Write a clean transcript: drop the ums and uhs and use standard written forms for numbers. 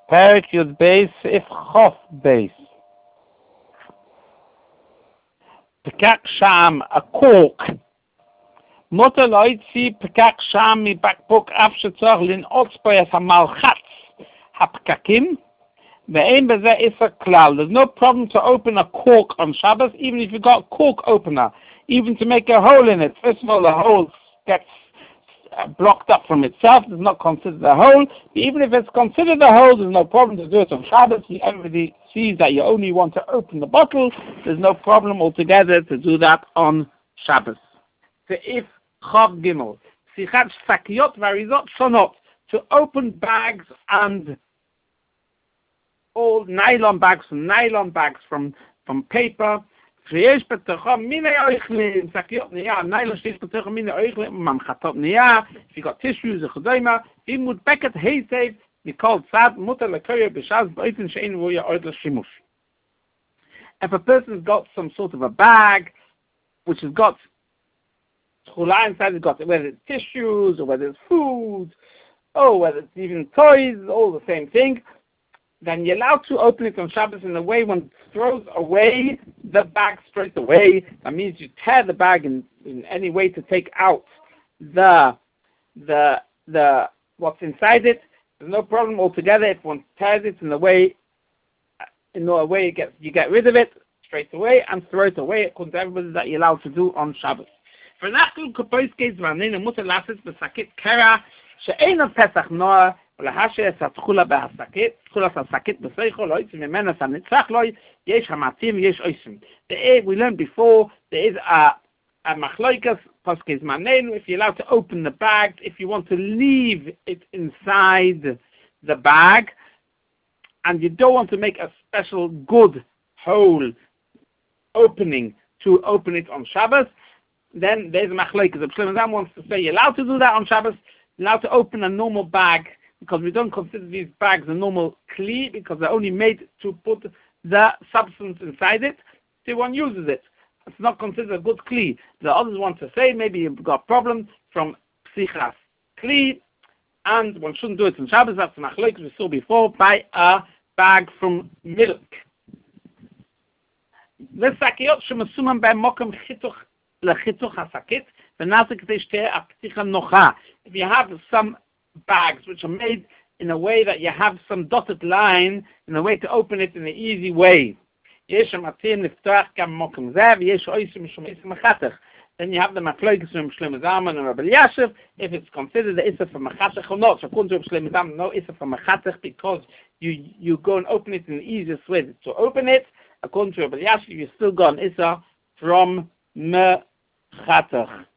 Perik Yud Beis if Chof Beis. Pekak Sham, a cork. Mutter Leutzi Pekak Sham mi bakbuk afshetzor lin otzpoy as hamalchatz hapkakim. Ve'ein beze is a klal. There's no problem to open a cork on Shabbos, even if you got a cork opener, even to make a hole in it. First of all, the hole gets blocked up from itself. It's not considered a hole. Even if it's considered a hole, there's no problem to do it on Shabbos. Everybody sees that you only want to open the bottle. There's no problem altogether to do that on Shabbos. So if Chav Gimel, Sichat Sakiyot Varizot Shonot, to open bags and all nylon bags from paper. If you got tissues, if a person's got some sort of a bag which has got inside, it's got whether it's tissues or whether it's food or whether it's even toys, all the same thing, then you're allowed to open it on Shabbos in a way one throws away the bag straight away. That means you tear the bag in any way to take out the what's inside it. There's no problem altogether if one tears it in a way you get rid of it straight away and throw it away according to everybody that you're allowed to do on Shabbos. For that, Kapois case, Vanina Mutter Lasses Besakit Kera, She'ena Pesach Noah. ולהשאר את התחולה בהסקית, תחולת הסקית בסייכו, לא יצא ממנה סנצח לו, יש המעטים, יש עושים. We learned before, there is a machloikas, paskes manenu, if you're allowed to open the bag, if you want to leave it inside the bag, and you don't want to make a special good hole opening to open it on Shabbos, then there's a machloikas. The Shlomo Zalman wants to say you're allowed to do that on Shabbos, you're allowed to open a normal bag, because we don't consider these bags a normal kli, because they're only made to put the substance inside it, so one uses it. It's not considered a good kli. The others want to say maybe you've got a problem from psichas kli, and one shouldn't do it in Shabbos. That's the machlokes we saw before, by a bag from milk. The sakiyot shemasumam by mokum chituch lechituch hasakit, v'nazik teishte apticha nocha. If you have some bags which are made in a way that you have some dotted line in a way to open it in an easy way. Then you have the Machlokes from Shlomo Zalman and Rabbi Yashiv, if it's considered the Issa for Machatech or not. So according to Shlomo Zalman, no Issa for Machatech, because you go and open it in the easiest way to open it. According to Rabbi Yashiv, you still got an Issa from Machatech.